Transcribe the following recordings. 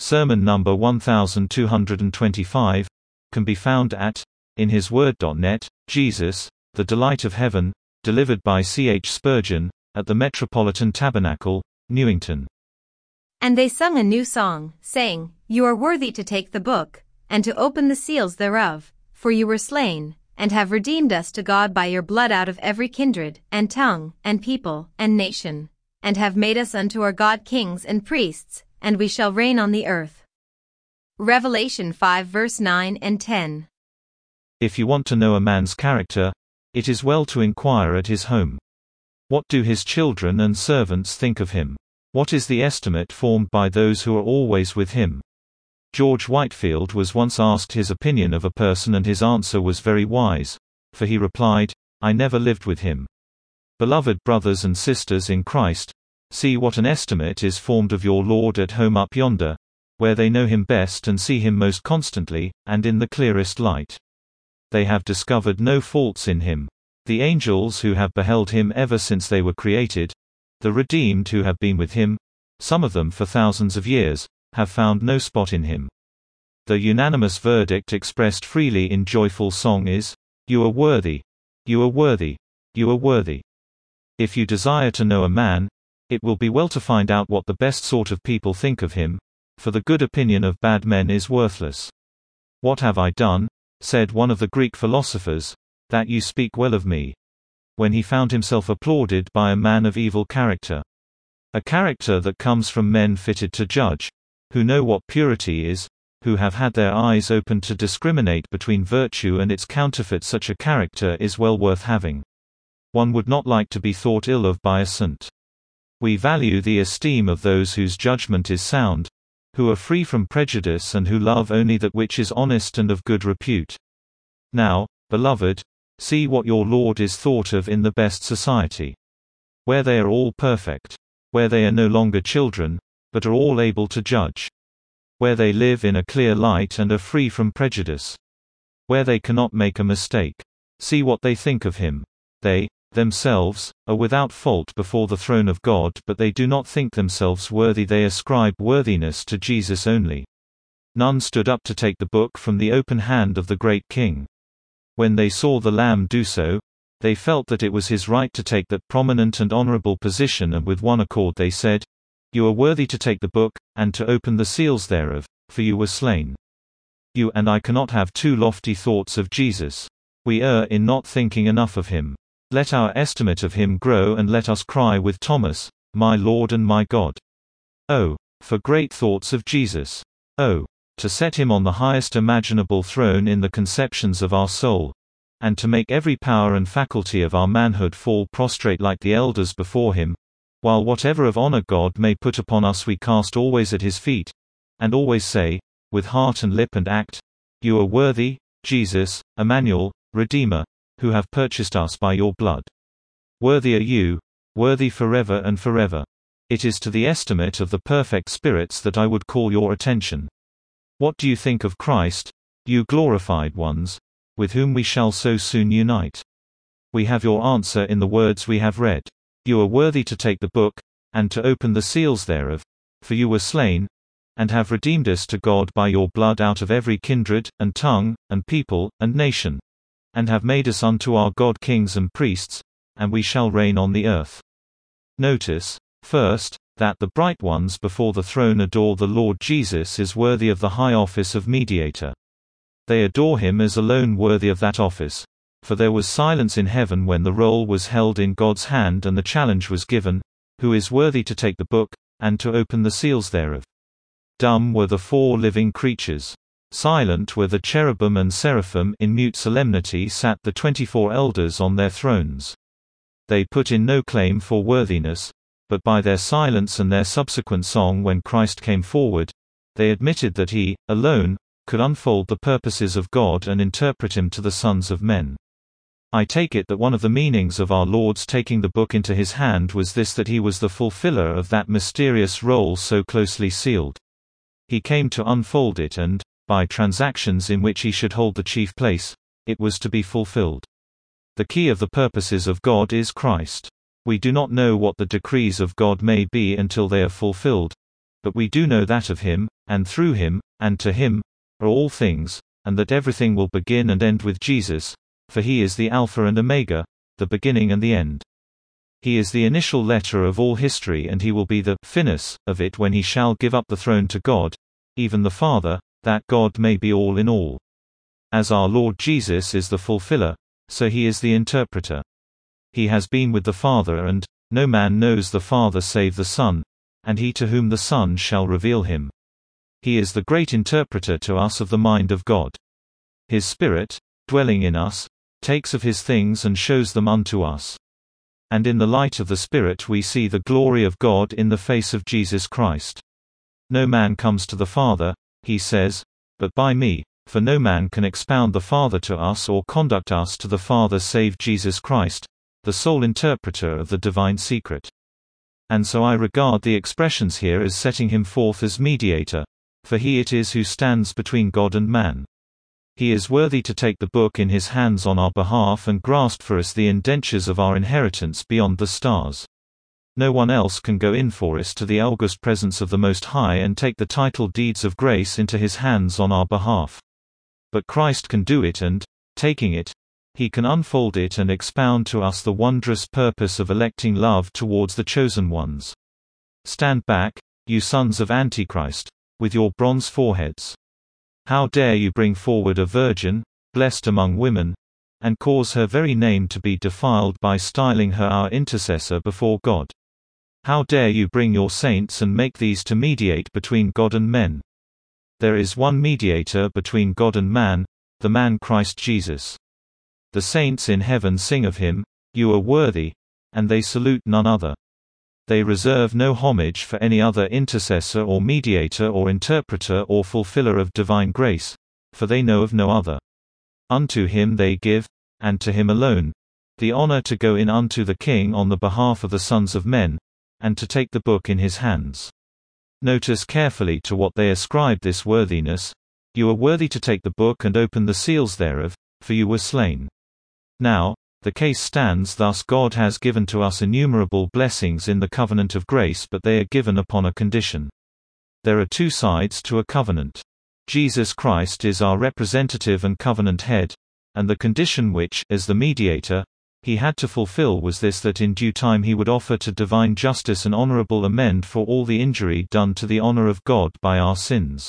sermon number 1225, can be found at inhisword.net. Jesus, the Delight of Heaven, delivered by C. H. Spurgeon, at the Metropolitan Tabernacle, Newington. And they sung a new song, saying, You are worthy to take the book, and to open the seals thereof, for you were slain, and have redeemed us to God by your blood out of every kindred, and tongue, and people, and nation, and have made us unto our God kings and priests, and we shall reign on the earth. Revelation 5 verse 9 and 10. If you want to know a man's character, it is well to inquire at his home. What do his children and servants think of him? What is the estimate formed by those who are always with him? George Whitefield was once asked his opinion of a person, and his answer was very wise, for he replied, I never lived with him. Beloved brothers and sisters in Christ, see what an estimate is formed of your Lord at home up yonder, where they know him best and see him most constantly, and in the clearest light. They have discovered no faults in him. The angels who have beheld him ever since they were created, the redeemed who have been with him, some of them for thousands of years, have found no spot in him. The unanimous verdict expressed freely in joyful song is, You are worthy. You are worthy. You are worthy. If you desire to know a man, it will be well to find out what the best sort of people think of him, for the good opinion of bad men is worthless. What have I done, said one of the Greek philosophers, that you speak well of me? When he found himself applauded by a man of evil character. A character that comes from men fitted to judge, who know what purity is, who have had their eyes opened to discriminate between virtue and its counterfeit. Such a character is well worth having. One would not like to be thought ill of by a saint. We value the esteem of those whose judgment is sound, who are free from prejudice and who love only that which is honest and of good repute. Now, beloved, see what your Lord is thought of in the best society. Where they are all perfect. Where they are no longer children, but are all able to judge. Where they live in a clear light and are free from prejudice. Where they cannot make a mistake. See what they think of him. They, themselves, are without fault before the throne of God, but they do not think themselves worthy. They ascribe worthiness to Jesus only. None stood up to take the book from the open hand of the great King. When they saw the Lamb do so, they felt that it was his right to take that prominent and honorable position, and with one accord they said, You are worthy to take the book, and to open the seals thereof, for you were slain. You and I cannot have too lofty thoughts of Jesus. We err in not thinking enough of him. Let our estimate of him grow, and let us cry with Thomas, My Lord and my God. Oh, for great thoughts of Jesus! Oh, to set him on the highest imaginable throne in the conceptions of our soul, and to make every power and faculty of our manhood fall prostrate like the elders before him, while whatever of honor God may put upon us we cast always at his feet, and always say, with heart and lip and act, You are worthy, Jesus, Emmanuel, Redeemer, who have purchased us by your blood. Worthy are you, worthy forever and forever. It is to the estimate of the perfect spirits that I would call your attention. What do you think of Christ, you glorified ones, with whom we shall so soon unite? We have your answer in the words we have read. You are worthy to take the book, and to open the seals thereof, for you were slain, and have redeemed us to God by your blood out of every kindred, and tongue, and people, and nation, and have made us unto our God kings and priests, and we shall reign on the earth. Notice, first, that the bright ones before the throne adore the Lord Jesus as worthy of the high office of mediator. They adore him as alone worthy of that office, for there was silence in heaven when the roll was held in God's hand and the challenge was given, Who is worthy to take the book, and to open the seals thereof? Dumb were the 4 living creatures. Silent were the cherubim and seraphim. In mute solemnity sat the 24 elders on their thrones. They put in no claim for worthiness, but by their silence and their subsequent song when Christ came forward, they admitted that he, alone, could unfold the purposes of God and interpret him to the sons of men. I take it that one of the meanings of our Lord's taking the book into his hand was this, that he was the fulfiller of that mysterious roll so closely sealed. He came to unfold it, and, by transactions in which he should hold the chief place, it was to be fulfilled. The key of the purposes of God is Christ. We do not know what the decrees of God may be until they are fulfilled, but we do know that of him, and through him, and to him, are all things, and that everything will begin and end with Jesus, for he is the Alpha and Omega, the beginning and the end. He is the initial letter of all history, and he will be the finis of it when he shall give up the throne to God, even the Father, that God may be all in all. As our Lord Jesus is the fulfiller, so he is the interpreter. He has been with the Father, and no man knows the Father save the Son, and he to whom the Son shall reveal him. He is the great interpreter to us of the mind of God. His Spirit, dwelling in us, takes of his things and shows them unto us. And in the light of the Spirit we see the glory of God in the face of Jesus Christ. No man comes to the Father, he says, but by me, for no man can expound the Father to us or conduct us to the Father save Jesus Christ, the sole interpreter of the divine secret. And so I regard the expressions here as setting him forth as mediator, for he it is who stands between God and man. He is worthy to take the book in his hands on our behalf and grasp for us the indentures of our inheritance beyond the stars. No one else can go in for us to the august presence of the Most High and take the title deeds of grace into his hands on our behalf. But Christ can do it, and, taking it, he can unfold it and expound to us the wondrous purpose of electing love towards the chosen ones. Stand back, you sons of Antichrist, with your bronze foreheads. How dare you bring forward a virgin, blessed among women, and cause her very name to be defiled by styling her our intercessor before God? How dare you bring your saints and make these to mediate between God and men? There is one mediator between God and man, the man Christ Jesus. The saints in heaven sing of him, "You are worthy," and they salute none other. They reserve no homage for any other intercessor or mediator or interpreter or fulfiller of divine grace, for they know of no other. Unto him they give, and to him alone, the honor to go in unto the King on the behalf of the sons of men, and to take the book in his hands. Notice carefully to what they ascribe this worthiness. You are worthy to take the book and open the seals thereof, for you were slain. Now, the case stands thus: God has given to us innumerable blessings in the covenant of grace, but they are given upon a condition. There are two sides to a covenant. Jesus Christ is our representative and covenant head, and the condition which, as the mediator, he had to fulfill was this, that in due time he would offer to divine justice an honorable amend for all the injury done to the honor of God by our sins.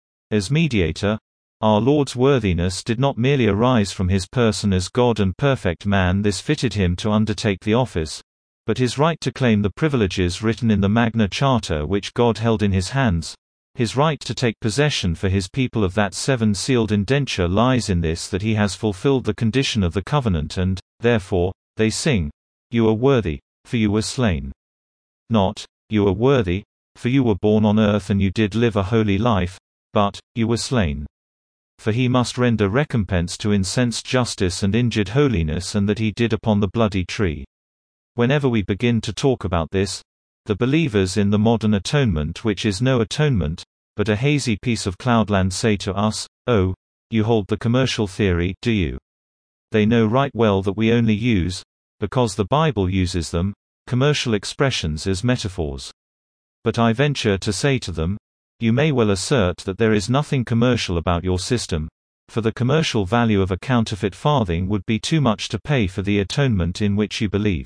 As mediator, our Lord's worthiness did not merely arise from his person as God and perfect man. This fitted him to undertake the office, but his right to claim the privileges written in the Magna Charta which God held in his hands, his right to take possession for his people of that seven-sealed indenture, lies in this, that he has fulfilled the condition of the covenant, and, therefore, they sing, "You are worthy, for you were slain." Not, "You are worthy, for you were born on earth and you did live a holy life," but, "You were slain." For he must render recompense to incensed justice and injured holiness, and that he did upon the bloody tree. Whenever we begin to talk about this, the believers in the modern atonement, which is no atonement, but a hazy piece of cloudland, say to us, "Oh, you hold the commercial theory, do you?" They know right well that we only use, because the Bible uses them, commercial expressions as metaphors. But I venture to say to them, you may well assert that there is nothing commercial about your system, for the commercial value of a counterfeit farthing would be too much to pay for the atonement in which you believe.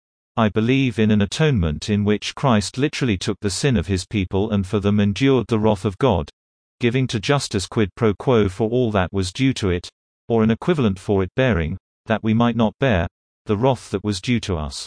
I believe in an atonement in which Christ literally took the sin of his people and for them endured the wrath of God, giving to justice quid pro quo for all that was due to it, or an equivalent for it bearing, that we might not bear, the wrath that was due to us.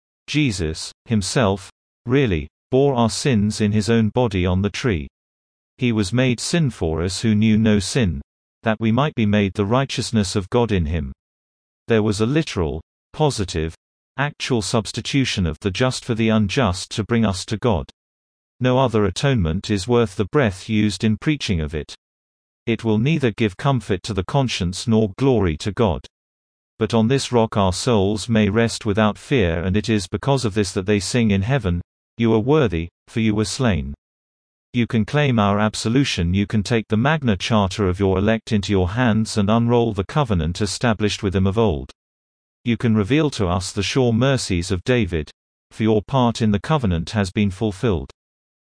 Jesus, himself, really, bore our sins in his own body on the tree. He was made sin for us who knew no sin, that we might be made the righteousness of God in him. There was a literal, positive, actual substitution of the just for the unjust to bring us to God. No other atonement is worth the breath used in preaching of it. It will neither give comfort to the conscience nor glory to God. But on this rock our souls may rest without fear, and it is because of this that they sing in heaven, "You are worthy, for you were slain." You can claim our absolution, you can take the Magna Charta of your elect into your hands and unroll the covenant established with them of old. You can reveal to us the sure mercies of David, for your part in the covenant has been fulfilled.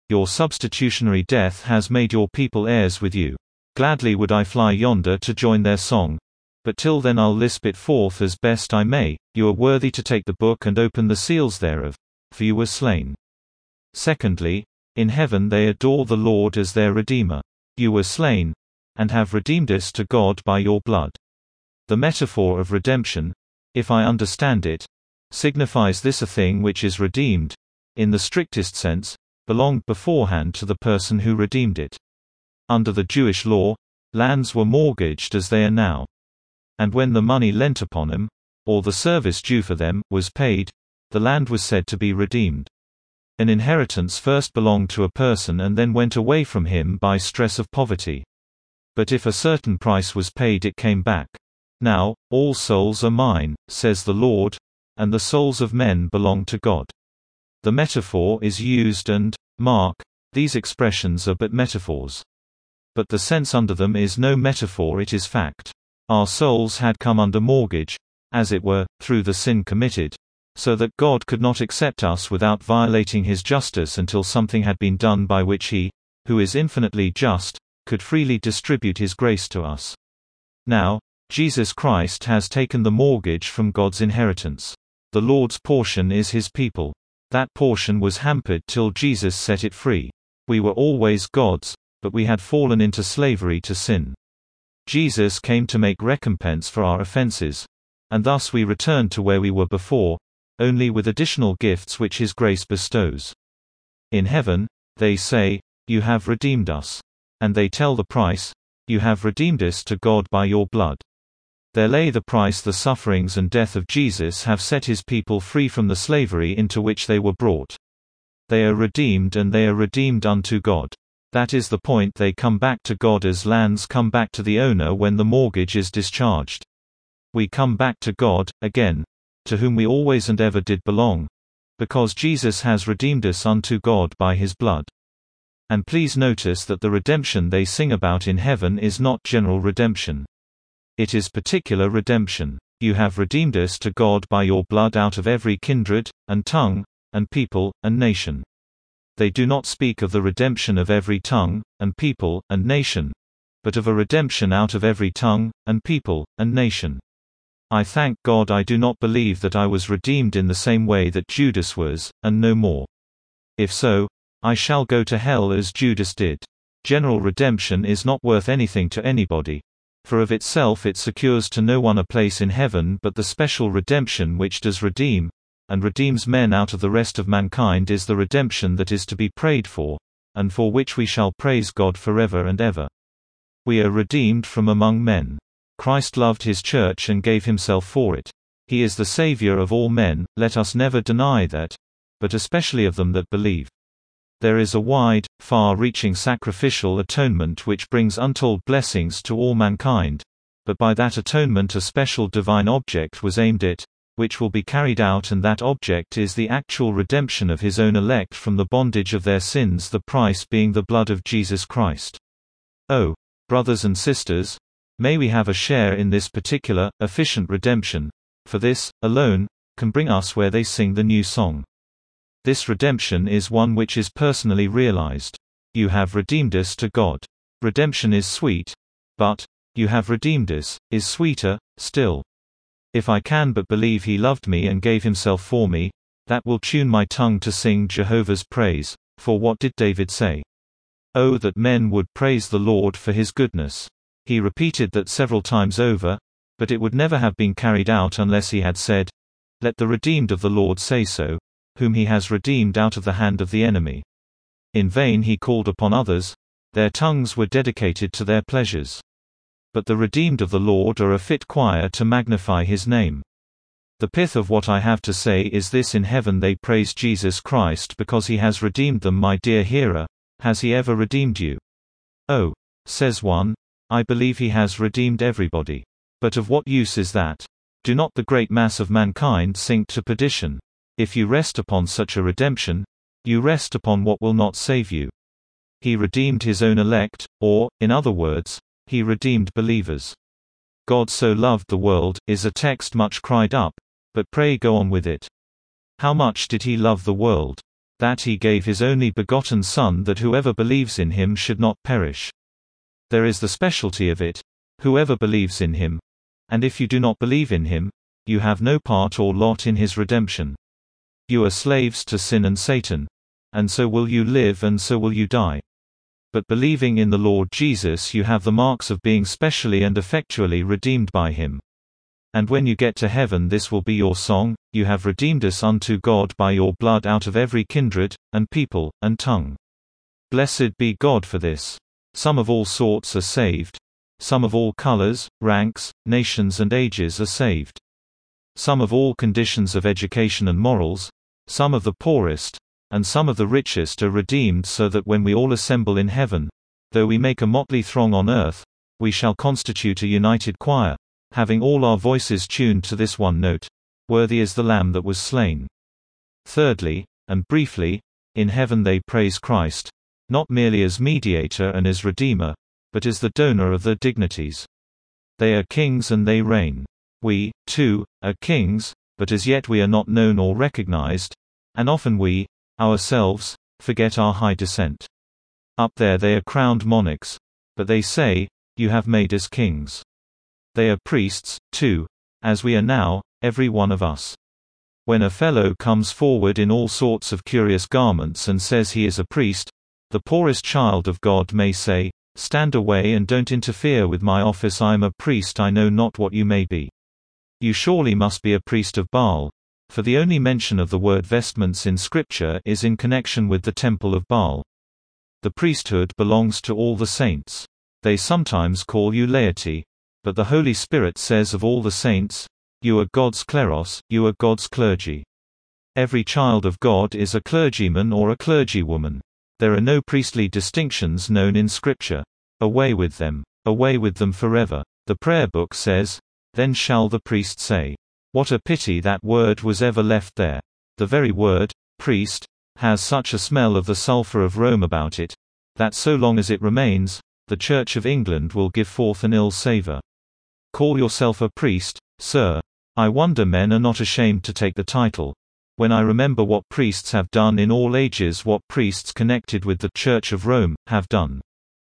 Your substitutionary death has made your people heirs with you. Gladly would I fly yonder to join their song, but till then I'll lisp it forth as best I may. You are worthy to take the book and open the seals thereof, for you were slain. Secondly, in heaven they adore the Lord as their Redeemer. You were slain, and have redeemed us to God by your blood. The metaphor of redemption, if I understand it, signifies this: a thing which is redeemed, in the strictest sense, belonged beforehand to the person who redeemed it. Under the Jewish law, lands were mortgaged as they are now. And when the money lent upon them, or the service due for them, was paid, the land was said to be redeemed. An inheritance first belonged to a person and then went away from him by stress of poverty. But if a certain price was paid, it came back. Now, all souls are mine, says the Lord, and the souls of men belong to God. The metaphor is used and, mark, these expressions are but metaphors. But the sense under them is no metaphor, it is fact. Our souls had come under mortgage, as it were, through the sin committed, so that God could not accept us without violating his justice until something had been done by which he, who is infinitely just, could freely distribute his grace to us. Now, Jesus Christ has taken the mortgage from God's inheritance. The Lord's portion is his people. That portion was hampered till Jesus set it free. We were always God's, but we had fallen into slavery to sin. Jesus came to make recompense for our offenses, and thus we returned to where we were before, only with additional gifts which his grace bestows. In heaven, they say, "You have redeemed us." And they tell the price, "You have redeemed us to God by your blood." There lay the price. The sufferings and death of Jesus have set his people free from the slavery into which they were brought. They are redeemed, and they are redeemed unto God. That is the point. They come back to God as lands come back to the owner when the mortgage is discharged. We come back to God, again, to whom we always and ever did belong, because Jesus has redeemed us unto God by his blood. And please notice that the redemption they sing about in heaven is not general redemption. It is particular redemption. You have redeemed us to God by your blood out of every kindred, and tongue, and people, and nation. They do not speak of the redemption of every tongue, and people, and nation, but of a redemption out of every tongue, and people, and nation. I thank God I do not believe that I was redeemed in the same way that Judas was, and no more. If so, I shall go to hell as Judas did. General redemption is not worth anything to anybody, for of itself it secures to no one a place in heaven, but the special redemption which does redeem, and redeems men out of the rest of mankind, is the redemption that is to be prayed for, and for which we shall praise God forever and ever. We are redeemed from among men. Christ loved his church and gave himself for it. He is the Savior of all men, let us never deny that, but especially of them that believe. There is a wide, far-reaching sacrificial atonement which brings untold blessings to all mankind, but by that atonement a special divine object was aimed at, which will be carried out, and that object is the actual redemption of his own elect from the bondage of their sins, the price being the blood of Jesus Christ. Oh, brothers and sisters, may we have a share in this particular, efficient redemption, for this, alone, can bring us where they sing the new song. This redemption is one which is personally realized. You have redeemed us to God. Redemption is sweet, but, you have redeemed us, is sweeter, still. If I can but believe he loved me and gave himself for me, that will tune my tongue to sing Jehovah's praise, for what did David say? Oh, that men would praise the Lord for his goodness. He repeated that several times over, but it would never have been carried out unless he had said, "Let the redeemed of the Lord say so, whom he has redeemed out of the hand of the enemy." In vain he called upon others, their tongues were dedicated to their pleasures. But the redeemed of the Lord are a fit choir to magnify his name. The pith of what I have to say is this: in heaven they praise Jesus Christ because he has redeemed them. My dear hearer, has he ever redeemed you? Oh, says one, I believe he has redeemed everybody. But of what use is that? Do not the great mass of mankind sink to perdition? If you rest upon such a redemption, you rest upon what will not save you. He redeemed his own elect, or, in other words, he redeemed believers. God so loved the world, is a text much cried up, but pray go on with it. How much did he love the world? that he gave his only begotten Son, that whoever believes in him should not perish. There is the specialty of it, whoever believes in him. And if you do not believe in him, you have no part or lot in his redemption. You are slaves to sin and Satan, and so will you live and so will you die. But believing in the Lord Jesus, you have the marks of being specially and effectually redeemed by him. And when you get to heaven, this will be your song: you have redeemed us unto God by your blood out of every kindred, and people, and tongue. Blessed be God for this. Some of all sorts are saved. Some of all colors, ranks, nations and ages are saved. Some of all conditions of education and morals, some of the poorest, and some of the richest are redeemed, so that when we all assemble in heaven, though we make a motley throng on earth, we shall constitute a united choir, having all our voices tuned to this one note: worthy is the Lamb that was slain. Thirdly, and briefly, in heaven they praise Christ, not merely as mediator and as redeemer, but as the donor of their dignities. They are kings and they reign. We, too, are kings, but as yet we are not known or recognized, and often we, ourselves, forget our high descent. Up there they are crowned monarchs, but they say, "You have made us kings." They are priests, too, as we are now, every one of us. When a fellow comes forward in all sorts of curious garments and says he is a priest, the poorest child of God may say, "Stand away and don't interfere with my office. I am a priest. I know not what you may be. You surely must be a priest of Baal," for the only mention of the word vestments in Scripture is in connection with the temple of Baal. The priesthood belongs to all the saints. They sometimes call you laity, but the Holy Spirit says of all the saints, "You are God's kleros, you are God's clergy." Every child of God is a clergyman or a clergywoman. There are no priestly distinctions known in Scripture. Away with them. Away with them forever. The prayer book says, "Then shall the priest say." What a pity that word was ever left there. The very word, priest, has such a smell of the sulphur of Rome about it, that so long as it remains, the Church of England will give forth an ill savour. Call yourself a priest, sir. I wonder men are not ashamed to take the title. When I remember what priests have done in all ages, what priests connected with the Church of Rome have done.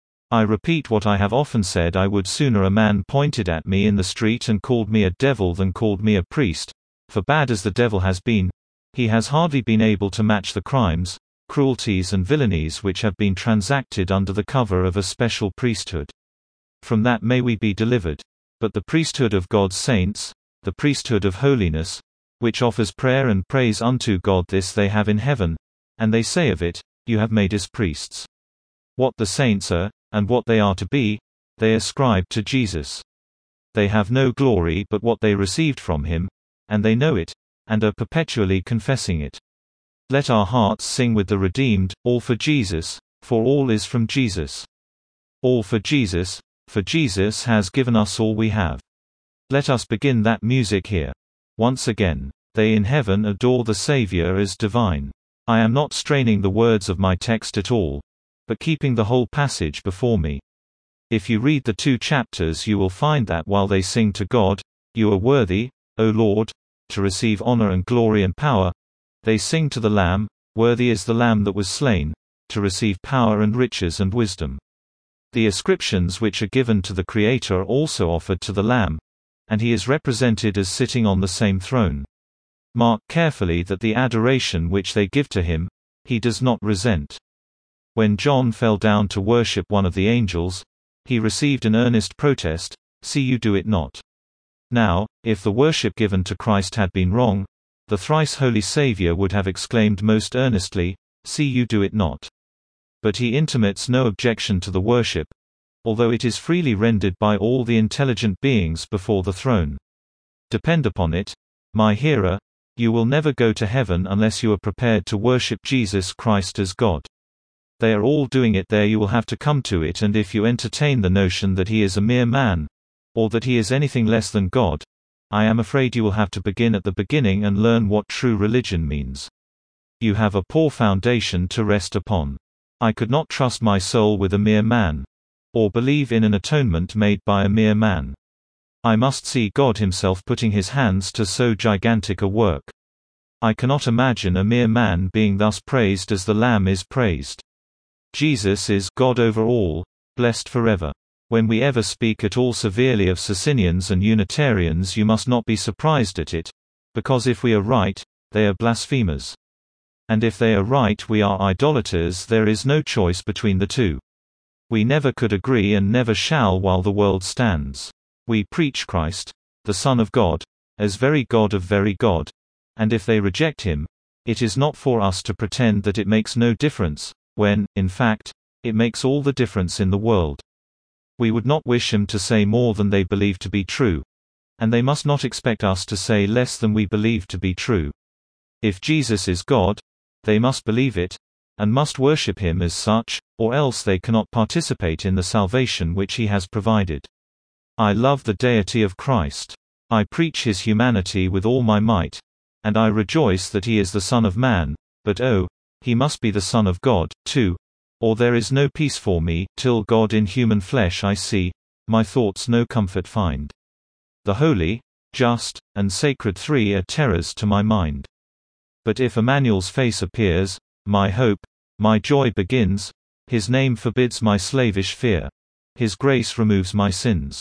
I repeat what I have often said: I would sooner a man pointed at me in the street and called me a devil than called me a priest, for bad as the devil has been, he has hardly been able to match the crimes, cruelties and villainies which have been transacted under the cover of a special priesthood. From that may we be delivered. But the priesthood of God's saints, the priesthood of holiness, which offers prayer and praise unto God, this they have in heaven, and they say of it, "You have made us priests." What the saints are, and what they are to be, they ascribe to Jesus. They have no glory but what they received from him, and they know it, and are perpetually confessing it. Let our hearts sing with the redeemed, all for Jesus, for all is from Jesus. All for Jesus has given us all we have. Let us begin that music here. Once again. They in heaven adore the Savior as divine. I am not straining the words of my text at all, but keeping the whole passage before me. If you read the 2 chapters, you will find that while they sing to God, "You are worthy, O Lord, to receive honor and glory and power," they sing to the Lamb, "Worthy is the Lamb that was slain, to receive power and riches and wisdom." The ascriptions which are given to the Creator are also offered to the Lamb, and he is represented as sitting on the same throne. Mark carefully that the adoration which they give to him, he does not resent. When John fell down to worship one of the angels, he received an earnest protest, "See you do it not." Now, if the worship given to Christ had been wrong, the thrice holy Savior would have exclaimed most earnestly, "See you do it not." But he intimates no objection to the worship, although it is freely rendered by all the intelligent beings before the throne. Depend upon it, my hearer, you will never go to heaven unless you are prepared to worship Jesus Christ as God. They are all doing it there. You will have to come to it, and if you entertain the notion that he is a mere man, or that he is anything less than God, I am afraid you will have to begin at the beginning and learn what true religion means. You have a poor foundation to rest upon. I could not trust my soul with a mere man, or believe in an atonement made by a mere man. I must see God himself putting his hands to so gigantic a work. I cannot imagine a mere man being thus praised as the Lamb is praised. Jesus is God over all, blessed forever. When we ever speak at all severely of Socinians and Unitarians, you must not be surprised at it, because if we are right, they are blasphemers. And if they are right, we are idolaters. There is no choice between the two. We never could agree and never shall while the world stands. We preach Christ, the Son of God, as very God of very God, and if they reject him, it is not for us to pretend that it makes no difference, when, in fact, it makes all the difference in the world. We would not wish them to say more than they believe to be true, and they must not expect us to say less than we believe to be true. If Jesus is God, they must believe it, and must worship him as such, or else they cannot participate in the salvation which he has provided. I love the deity of Christ. I preach his humanity with all my might, and I rejoice that he is the Son of Man, but oh, he must be the Son of God, too, or there is no peace for me. Till God in human flesh I see, my thoughts no comfort find. The holy, just, and sacred three are terrors to my mind. But if Emmanuel's face appears, my hope, my joy begins. His name forbids my slavish fear. His grace removes my sins.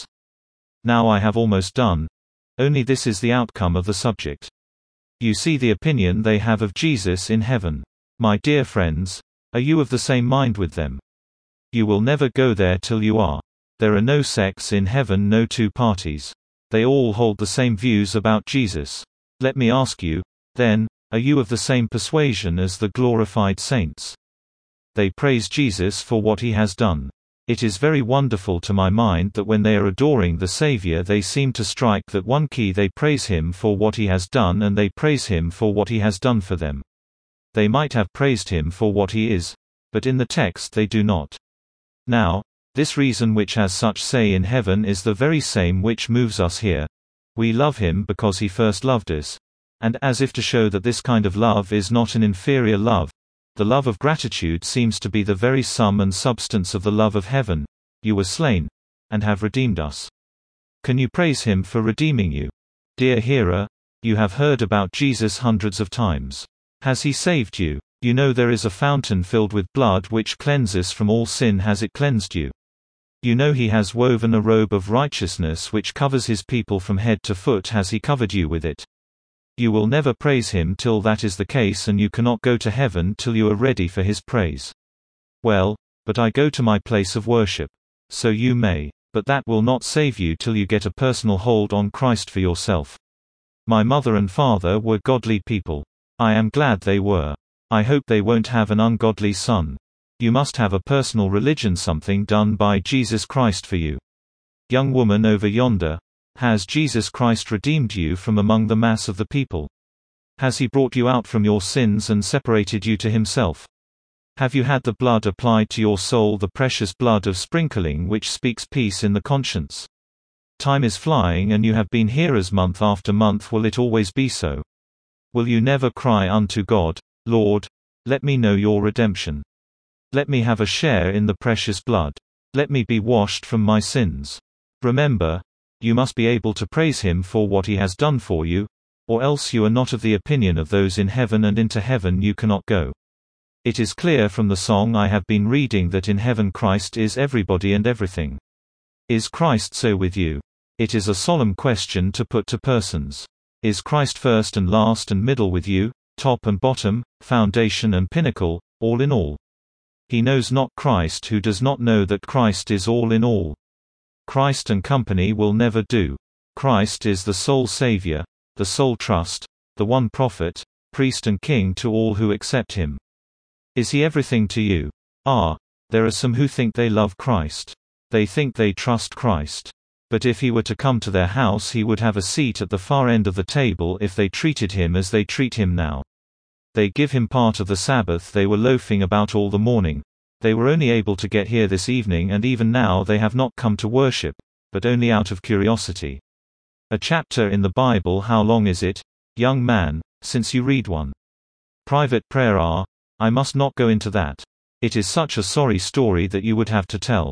Now I have almost done. Only this is the outcome of the subject. You see the opinion they have of Jesus in heaven. My dear friends, are you of the same mind with them? You will never go there till you are. There are no sects in heaven, no two parties. They all hold the same views about Jesus. Let me ask you, then, are you of the same persuasion as the glorified saints? They praise Jesus for what he has done. It is very wonderful to my mind that when they are adoring the Savior, they seem to strike that one key: they praise him for what he has done, and they praise him for what he has done for them. They might have praised him for what he is, but in the text they do not. Now, this reason which has such say in heaven is the very same which moves us here. We love him because he first loved us. And as if to show that this kind of love is not an inferior love, the love of gratitude seems to be the very sum and substance of the love of heaven. You were slain, and have redeemed us. Can you praise him for redeeming you? Dear hearer, you have heard about Jesus hundreds of times. Has he saved you? You know there is a fountain filled with blood which cleanses from all sin. Has it cleansed you? You know he has woven a robe of righteousness which covers his people from head to foot. Has he covered you with it? You will never praise him till that is the case, and you cannot go to heaven till you are ready for his praise. Well, but I go to my place of worship. So you may. But that will not save you till you get a personal hold on Christ for yourself. My mother and father were godly people. I am glad they were. I hope they won't have an ungodly son. You must have a personal religion, something done by Jesus Christ for you. Young woman over yonder, has Jesus Christ redeemed you from among the mass of the people? Has he brought you out from your sins and separated you to himself? Have you had the blood applied to your soul, the precious blood of sprinkling which speaks peace in the conscience? Time is flying, and you have been hearers month after month. Will it always be so? Will you never cry unto God, Lord, let me know your redemption? Let me have a share in the precious blood. Let me be washed from my sins. Remember, you must be able to praise him for what he has done for you, or else you are not of the opinion of those in heaven, and into heaven you cannot go. It is clear from the song I have been reading that in heaven Christ is everybody and everything. Is Christ so with you? It is a solemn question to put to persons. Is Christ first and last and middle with you, top and bottom, foundation and pinnacle, all in all? He knows not Christ who does not know that Christ is all in all. Christ and company will never do. Christ is the sole Savior, the sole trust, the one prophet, priest and king to all who accept him. Is he everything to you? There are some who think they love Christ. They think they trust Christ. But if he were to come to their house, he would have a seat at the far end of the table if they treated him as they treat him now. They give him part of the Sabbath. They were loafing about all the morning. They were only able to get here this evening, and even now they have not come to worship, but only out of curiosity. A chapter in the Bible, how long is it, young man, since you read one? Private prayer? I must not go into that. It is such a sorry story that you would have to tell.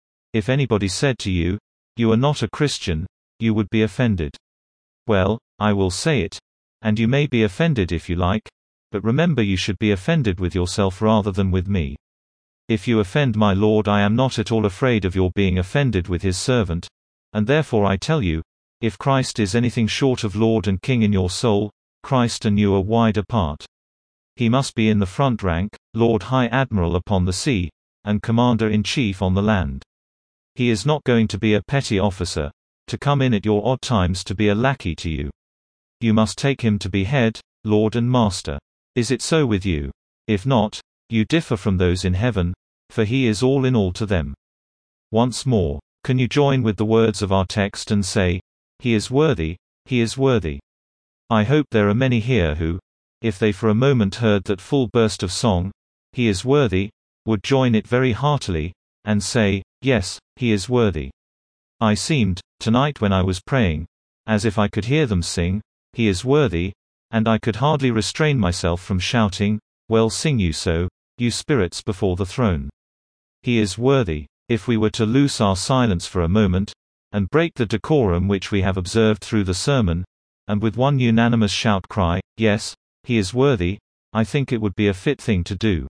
If anybody said to you, you are not a Christian, you would be offended. Well, I will say it, And you may be offended if you like, but remember you should be offended with yourself rather than with me. If you offend my Lord, I am not at all afraid of your being offended with his servant. And therefore I tell you, if Christ is anything short of Lord and King in your soul, Christ and you are wide apart. He must be in the front rank, Lord High Admiral upon the sea, and Commander-in-Chief on the land. He is not going to be a petty officer, to come in at your odd times to be a lackey to you. You must take him to be head, Lord and Master. Is it so with you? If not, you differ from those in heaven, for he is all in all to them. Once more, can you join with the words of our text and say, "He is worthy, he is worthy"? I hope there are many here who, if they for a moment heard that full burst of song, "He is worthy," would join it very heartily, and say, "Yes, he is worthy." I seemed, tonight when I was praying, as if I could hear them sing, "He is worthy," and I could hardly restrain myself from shouting, "Well, sing you so, you spirits before the throne." He is worthy. If we were to loose our silence for a moment, and break the decorum which we have observed through the sermon, and with one unanimous shout cry, "Yes, he is worthy," I think it would be a fit thing to do.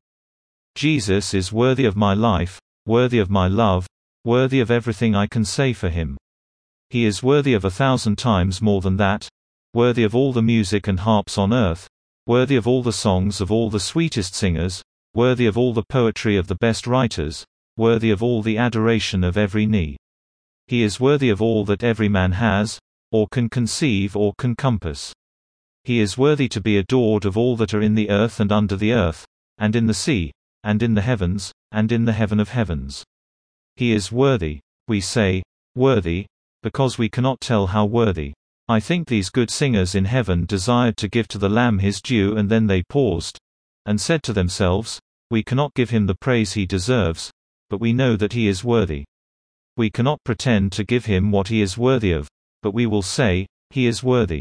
Jesus is worthy of my life, worthy of my love, worthy of everything I can say for him. He is worthy of 1,000 times more than that, worthy of all the music and harps on earth, worthy of all the songs of all the sweetest singers, worthy of all the poetry of the best writers, worthy of all the adoration of every knee. He is worthy of all that every man has, or can conceive or can compass. He is worthy to be adored of all that are in the earth and under the earth, and in the sea, and in the heavens, and in the heaven of heavens. He is worthy. We say, worthy, because we cannot tell how worthy. I think these good singers in heaven desired to give to the Lamb his due, and then they paused, and said to themselves, "We cannot give him the praise he deserves, but we know that he is worthy. We cannot pretend to give him what he is worthy of, but we will say, he is worthy.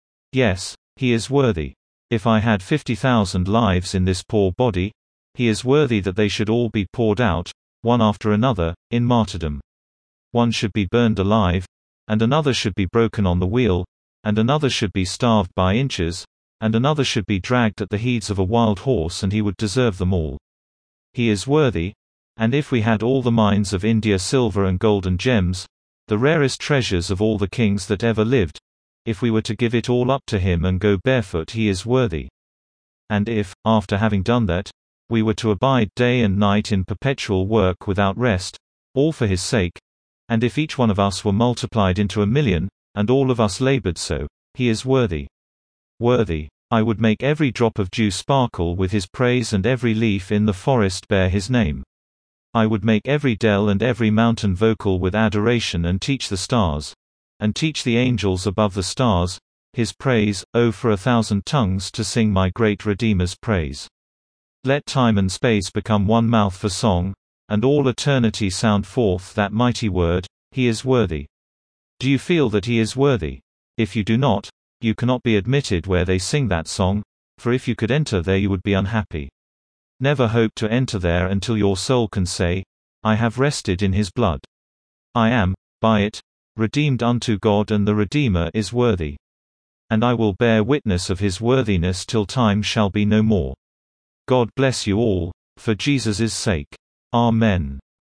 Yes, he is worthy. If I had 50,000 lives in this poor body, he is worthy that they should all be poured out, one after another, in martyrdom. One should be burned alive, and another should be broken on the wheel, and another should be starved by inches, and another should be dragged at the heels of a wild horse, and he would deserve them all. He is worthy, and if we had all the mines of India, silver and gold and gems, the rarest treasures of all the kings that ever lived, if we were to give it all up to him and go barefoot, he is worthy. And if, after having done that, we were to abide day and night in perpetual work without rest, all for his sake, and if each one of us were multiplied into 1,000,000, and all of us labored so, he is worthy. Worthy. I would make every drop of dew sparkle with his praise, and every leaf in the forest bear his name. I would make every dell and every mountain vocal with adoration, and teach the stars, and teach the angels above the stars, his praise, oh, for 1,000 tongues to sing my great Redeemer's praise. Let time and space become one mouth for song, and all eternity sound forth that mighty word, he is worthy. Do you feel that he is worthy? If you do not, you cannot be admitted where they sing that song, for if you could enter there you would be unhappy. Never hope to enter there until your soul can say, "I have rested in his blood. I am, by it, redeemed unto God, and the Redeemer is worthy. And I will bear witness of his worthiness till time shall be no more." God bless you all, for Jesus' sake. Amen.